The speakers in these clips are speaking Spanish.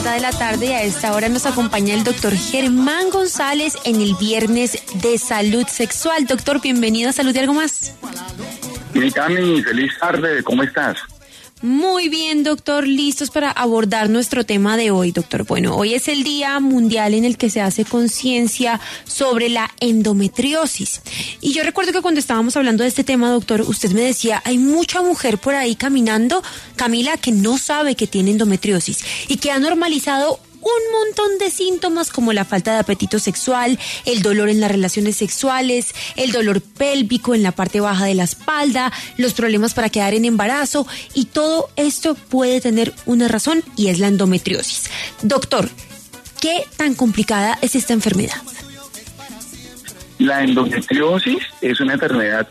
2:30 de la tarde, y a esta hora nos acompaña el doctor Germán González en el Viernes de Salud Sexual. Doctor, bienvenido a Salud y Algo Más. Cami, feliz tarde, ¿cómo estás? Muy bien, doctor, listos para abordar nuestro tema de hoy, doctor. Bueno, hoy es el Día Mundial en el que se hace conciencia sobre la endometriosis. Y yo recuerdo que cuando estábamos hablando de este tema, doctor, usted me decía, hay mucha mujer por ahí caminando, Camila, que no sabe que tiene endometriosis y que ha normalizado un montón de síntomas como la falta de apetito sexual, el dolor en las relaciones sexuales, el dolor pélvico en la parte baja de la espalda, los problemas para quedar en embarazo, y todo esto puede tener una razón y es la endometriosis. Doctor, ¿qué tan complicada es esta enfermedad? La endometriosis es una enfermedad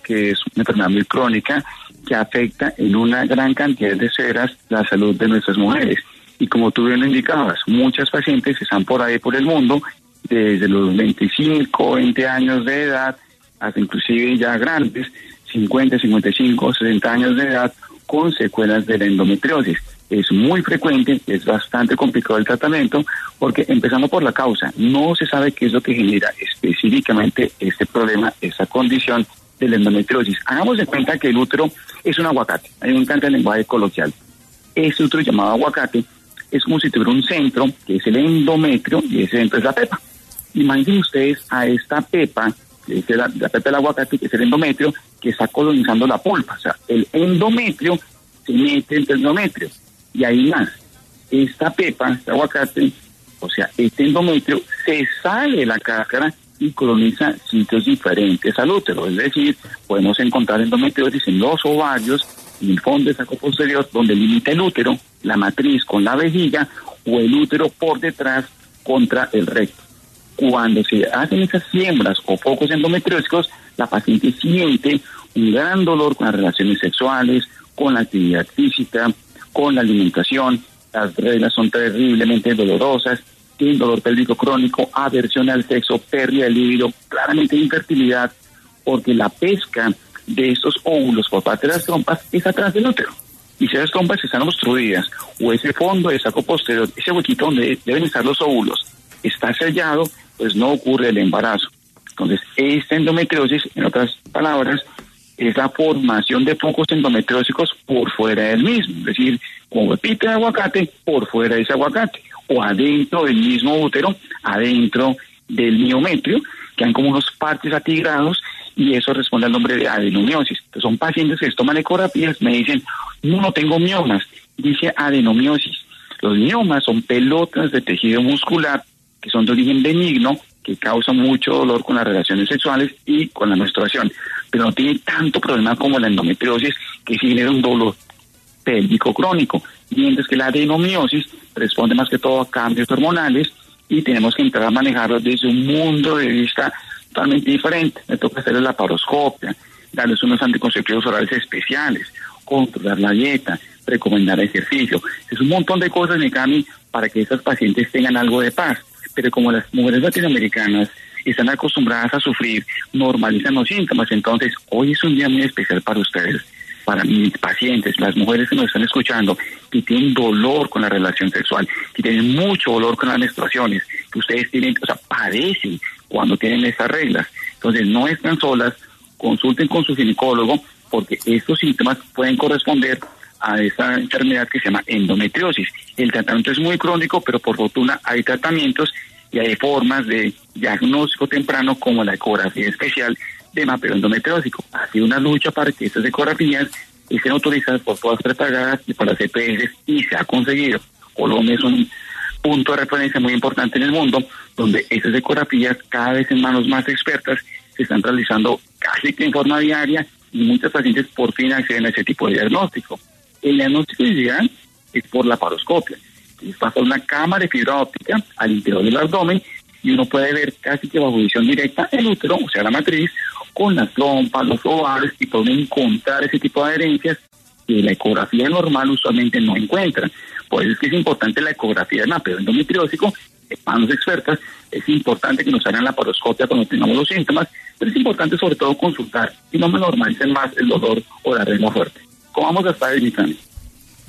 muy crónica que afecta en una gran cantidad de esferas la salud de nuestras mujeres. Y como tú bien lo indicabas, muchas pacientes están por ahí por el mundo, desde los 25, 20 años de edad, hasta inclusive ya grandes, 50, 55, 60 años de edad, con secuelas de la endometriosis. Es muy frecuente, es bastante complicado el tratamiento, porque empezando por la causa, no se sabe qué es lo que genera específicamente este problema, esta condición de la endometriosis. Hagamos de cuenta que el útero es un aguacate, hay un cante de lenguaje coloquial. Este útero llamado aguacate es como si tuviera un centro, que es el endometrio, y ese centro es la pepa. Imaginen ustedes a esta pepa, que es la pepa del aguacate, que es el endometrio, que está colonizando la pulpa. O sea, el endometrio se mete entre el endometrio. Y ahí más, esta pepa, este aguacate, o sea, este endometrio, se sale de la cáscara y coloniza sitios diferentes al útero. Es decir, podemos encontrar endometriosis en los ovarios, en el fondo del saco posterior, donde limita el útero, la matriz con la vejiga, o el útero por detrás contra el recto. Cuando se hacen esas siembras o focos endometriósicos, la paciente siente un gran dolor con las relaciones sexuales, con la actividad física, con la alimentación. Las reglas son terriblemente dolorosas, tiene dolor pélvico crónico, aversión al sexo, pérdida de libido, claramente infertilidad, porque la pesca de estos óvulos por parte de las trompas es atrás del útero. Y si esas trompas están obstruidas, o ese fondo del saco posterior, ese huequito donde deben estar los óvulos, está sellado, pues no ocurre el embarazo. Entonces, esta endometriosis, en otras palabras, es la formación de focos endometriósicos por fuera del mismo, es decir, como huepito de aguacate por fuera de ese aguacate, o adentro del mismo útero, adentro del miometrio, que han como unos parches atigrados, y eso responde al nombre de adenomiosis. Entonces, son pacientes que les toman ecografías, me dicen, no tengo miomas, dice adenomiosis. Los miomas son pelotas de tejido muscular que son de origen benigno, que causan mucho dolor con las relaciones sexuales y con la menstruación, pero no tiene tanto problema como la endometriosis, que sí genera un dolor pélvico crónico, mientras que la adenomiosis responde más que todo a cambios hormonales, y tenemos que entrar a manejarlo desde un mundo de vista totalmente diferente. Me toca hacer la laparoscopia, darles unos anticonceptivos orales especiales, controlar la dieta, recomendar ejercicio. Es un montón de cosas, Cami, para que estas pacientes tengan algo de paz. Pero como las mujeres latinoamericanas están acostumbradas a sufrir, normalizan los síntomas. Entonces, hoy es un día muy especial para ustedes, para mis pacientes, las mujeres que nos están escuchando, que tienen dolor con la relación sexual, que tienen mucho dolor con las menstruaciones, que ustedes tienen, o sea, padecen cuando tienen esas reglas. Entonces, no están solas, consulten con su ginecólogo, porque estos síntomas pueden corresponder a esa enfermedad que se llama endometriosis. El tratamiento es muy crónico, pero por fortuna hay tratamientos y hay formas de diagnóstico temprano, como la ecografía especial de mapeo endometriósico. Ha sido una lucha para que estas ecografías estén autorizadas por todas prepagadas y por las EPS, y se ha conseguido. Colombia es un punto de referencia muy importante en el mundo, donde estas ecografías, cada vez en manos más expertas, se están realizando casi que en forma diaria, y muchos pacientes por fin acceden a ese tipo de diagnóstico. El diagnóstico ideal es por la laparoscopia. Pasa una cámara de fibra óptica al interior del abdomen, y uno puede ver casi que bajo visión directa el útero, o sea, la matriz, con las trompas, los ovarios, y pueden encontrar ese tipo de adherencias que la ecografía normal usualmente no encuentra. Por eso es que es importante la ecografía de mapeo endometriósico. Manos expertas, es importante que nos hagan la laparoscopia cuando tengamos los síntomas, pero es importante sobre todo consultar y no me normalicen más el dolor o la regla fuerte. ¿Cómo vamos a estar, Cami?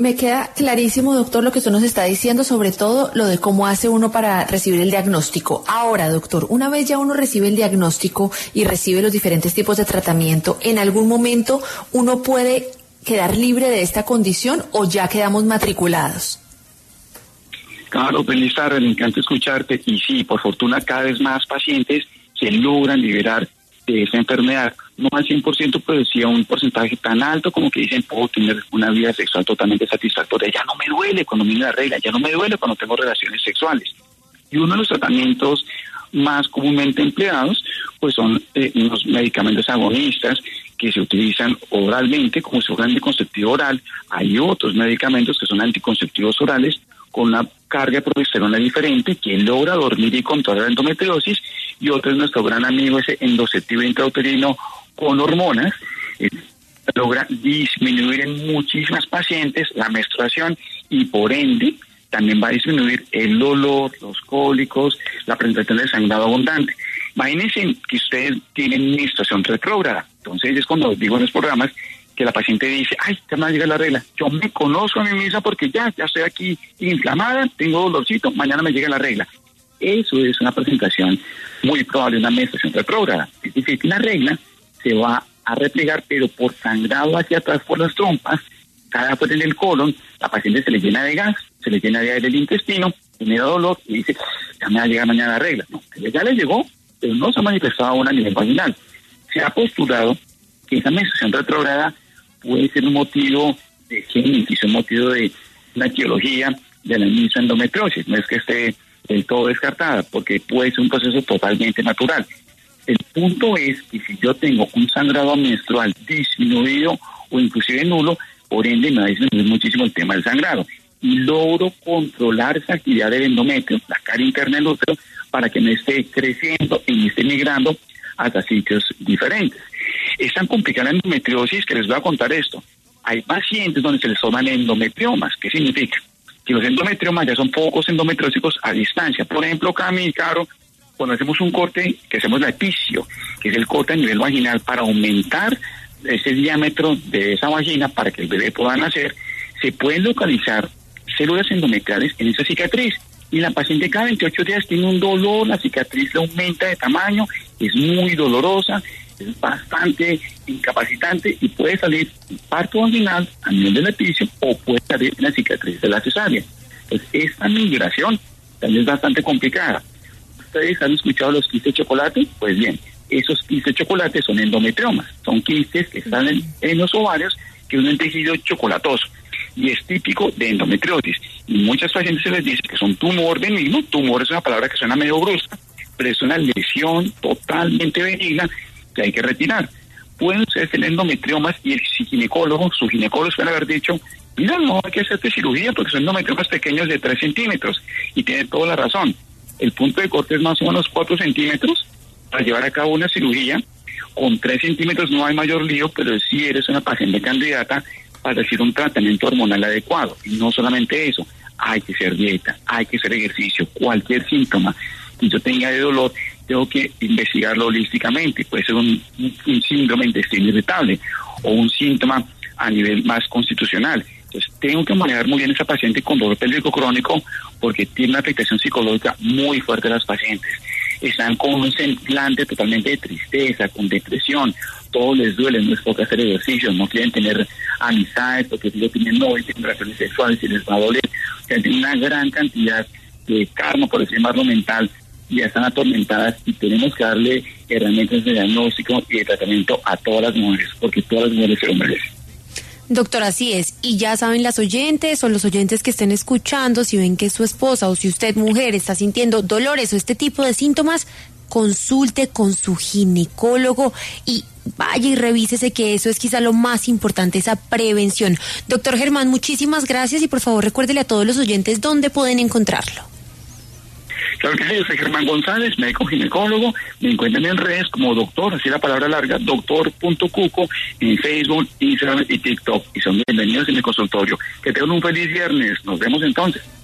Me queda clarísimo, doctor, lo que usted nos está diciendo, sobre todo lo de cómo hace uno para recibir el diagnóstico. Ahora, doctor, una vez ya uno recibe el diagnóstico y recibe los diferentes tipos de tratamiento, ¿en algún momento uno puede quedar libre de esta condición o ya quedamos matriculados? Claro, feliz tarde, me encanta escucharte. Y sí, por fortuna cada vez más pacientes se logran liberar de esa enfermedad. No al 100%, pero sí a un porcentaje tan alto como que dicen, puedo tener una vida sexual totalmente satisfactoria. Ya no me duele cuando viene la regla, ya no me duele cuando tengo relaciones sexuales. Y uno de los tratamientos más comúnmente empleados, pues son unos medicamentos agonistas que se utilizan oralmente como si fuera anticonceptivo oral. Hay otros medicamentos que son anticonceptivos orales con una carga de progesterona diferente que logra dormir y controlar la endometriosis, y otro es nuestro gran amigo ese endoceptivo intrauterino con hormonas, logra disminuir en muchísimas pacientes la menstruación y por ende también va a disminuir el dolor, los cólicos, la presentación de sangrado abundante. Imagínense que ustedes tienen menstruación retrógrada, entonces es cuando digo en los programas que la paciente dice, ay, ya me va a llegar la regla, yo me conozco a mí misma porque ya estoy aquí inflamada, tengo dolorcito, mañana me llega la regla. Eso es una presentación muy probable de una menstruación retrógrada. Es decir, que la regla se va a replegar, pero por sangrado hacia atrás por las trompas, cada vez en el colon, la paciente se le llena de gas, se le llena de aire del intestino, tiene dolor y dice, ya me va a llegar mañana la regla. No, ya le llegó, pero no se ha manifestado aún a nivel vaginal. Se ha postulado que esa menstruación retrógrada puede ser un motivo de génesis, un motivo de una etiología de la misma endometriosis. No es que esté del todo descartada, porque puede ser un proceso totalmente natural. El punto es que si yo tengo un sangrado menstrual disminuido o inclusive nulo, por ende me va a disminuir muchísimo el tema del sangrado. Y logro controlar esa actividad del endometrio, la cara interna del útero, para que me esté creciendo y me esté migrando hasta sitios diferentes. Es tan complicada la endometriosis que les voy a contar esto. Hay pacientes donde se les forman endometriomas. ¿Qué significa? Que los endometriomas ya son focos endometriósicos a distancia. Por ejemplo, Cami y Caro, cuando hacemos un corte, que hacemos la epicio, que es el corte a nivel vaginal para aumentar ese diámetro de esa vagina para que el bebé pueda nacer, se pueden localizar células endometriales en esa cicatriz. Y la paciente cada 28 días tiene un dolor, la cicatriz le aumenta de tamaño, es muy dolorosa, es bastante incapacitante y puede salir un parto vaginal a nivel del epicio o puede salir en la cicatriz de la cesárea. Entonces, esta migración también es bastante complicada. ¿Ustedes han escuchado los quistes de chocolate? Pues bien, esos quistes de chocolate son endometriomas, son quistes que están en los ovarios, que es un tejido chocolatoso y es típico de endometriosis. Y muchas pacientes se les dice que son tumor benigno. Tumor es una palabra que suena medio brusca, pero es una lesión totalmente benigna que hay que retirar. Pueden ustedes tener endometriomas y el ginecólogo, su ginecólogo suele haber dicho, mira, no hay que hacerte cirugía porque son endometriomas pequeños de 3 centímetros, y tiene toda la razón. El punto de corte es más o menos 4 centímetros para llevar a cabo una cirugía. Con 3 centímetros no hay mayor lío, pero sí eres una paciente candidata para recibir un tratamiento hormonal adecuado. Y no solamente eso, hay que hacer dieta, hay que hacer ejercicio. Cualquier síntoma que yo tenga de dolor, tengo que investigarlo holísticamente. Puede ser un síndrome de intestino irritable o un síntoma a nivel más constitucional. Entonces, tengo que manejar muy bien a esa paciente con dolor pélvico crónico porque tiene una afectación psicológica muy fuerte de las pacientes. Están con un semblante totalmente de tristeza, con depresión, todo les duele, no les toca hacer ejercicios, no quieren tener amistades porque si lo tienen novio, tienen relaciones sexuales y les va a doler. O sea, tienen una gran cantidad de karma, por decir más lo mental, y ya están atormentadas y tenemos que darle herramientas de diagnóstico y de tratamiento a todas las mujeres, porque todas las mujeres se lo merecen. Doctor, así es. Y ya saben las oyentes o los oyentes que estén escuchando, si ven que su esposa o si usted, mujer, está sintiendo dolores o este tipo de síntomas, consulte con su ginecólogo y vaya y revísese, que eso es quizá lo más importante, esa prevención. Doctor Germán, muchísimas gracias y por favor recuérdele a todos los oyentes dónde pueden encontrarlo. Claro que sí, yo soy Germán González, médico ginecólogo. Me encuentran en redes como doctor, así la palabra larga, doctor.cuco, en Facebook, Instagram y TikTok. Y son bienvenidos en mi consultorio. Que tengan un feliz viernes. Nos vemos entonces.